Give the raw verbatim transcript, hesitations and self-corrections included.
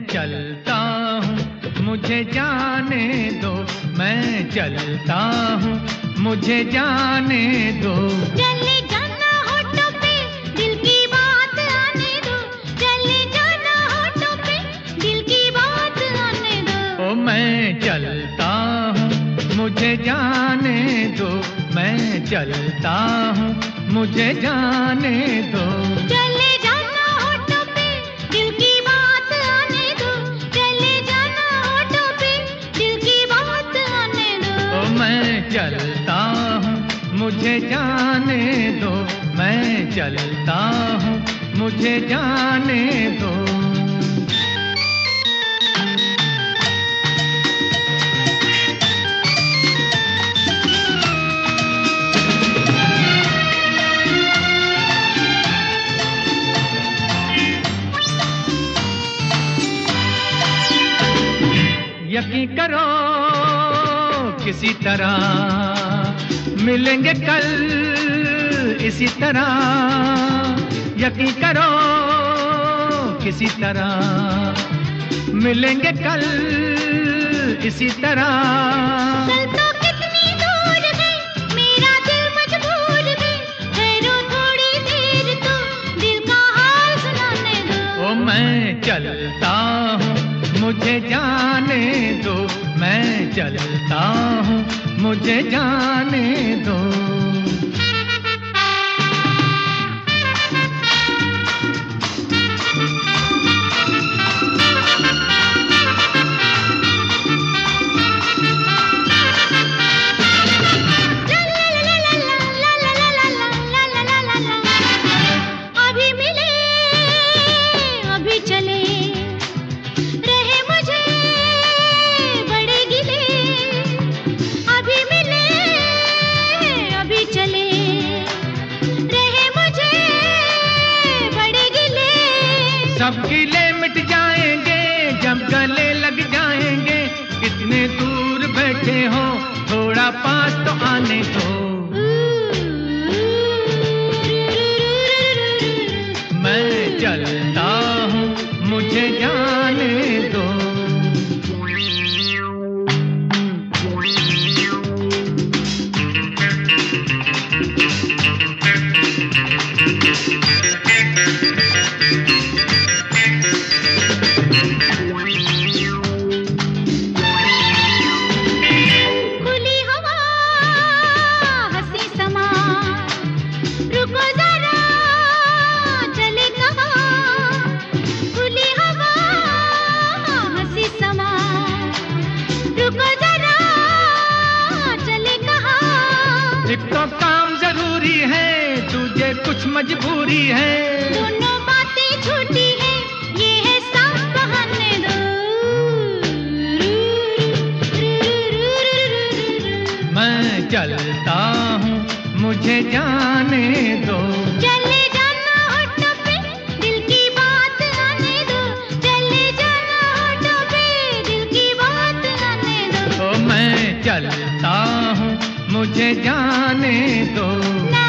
चलता हूँ मुझे जाने दो, मैं चलता हूँ मुझे जाने दो। चले जाना होठों पे दिल की बात आने दो, चले जाना होठों पे दिल की बात आने दो। ओ मैं चलता हूँ मुझे जाने दो, मैं चलता हूँ मुझे जाने दो। चले जाना होठों पे दिल की बात आने दो, चले जाना होठों पे दिल की बात आने दो। ओ मैं चलता हूँ मुझे जाने दो, मैं चलता हूँ मुझे जाने दो। यकीन करो किसी तरह मिलेंगे कल इसी तरह, यकीन करो किसी तरह मिलेंगे कल इसी तरह। कल तो कितनी दूर है मेरा दिल मजबूर है, ठहरो थोड़ी देर तो दिल का हाल सुनाने दो। ओ मैं चलता हूँ मुझे जाने दो, मैं चलता हूँ मुझे जाने दो। अभी मिले अभी चले, रहे मुझे बड़े गिले। अभी मिले अभी चले, रहे मुझे बड़े गिले। सब गिले मिट जाएंगे जब गले लग जाएंगे, कितने दूर बैठे हो थोड़ा पास तो आने दो। मैं चलता हूँ मुझे जाने दो। खुली हवा हंसी समा, रुको जरा चले कहाँ। खुली हवा हंसी समा, रुको जरा चले कहाँ। एक तो काम जरूरी है, तुझे कुछ मजबूरी है। दोनों बातें झूठी है, ये है साफ बहाने दो। मैं चलता हूँ मुझे जाने दो। चले जाना होठों पे दिल की बात आने दो, चले जाना होठों पे दिल की बात आने दो। ओ मैं चलता हूँ मुझे जाने दो। ना